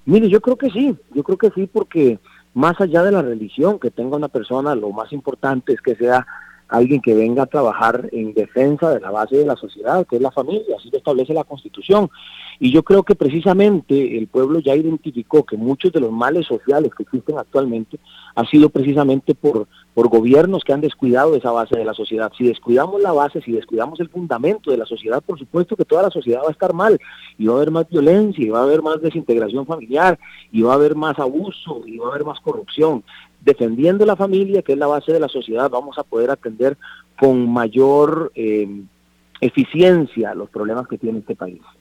Mire, yo creo que sí, porque más allá de la religión que tenga una persona, lo más importante es que sea alguien que venga a trabajar en defensa de la base de la sociedad, que es la familia, así lo establece la Constitución. Y yo creo que precisamente el pueblo ya identificó que muchos de los males sociales que existen actualmente ha sido precisamente por gobiernos que han descuidado esa base de la sociedad. Si descuidamos la base, si descuidamos el fundamento de la sociedad, por supuesto que toda la sociedad va a estar mal, y va a haber más violencia, y va a haber más desintegración familiar, y va a haber más abuso, y va a haber más corrupción. Defendiendo la familia, que es la base de la sociedad, vamos a poder atender con mayor eficiencia los problemas que tiene este país.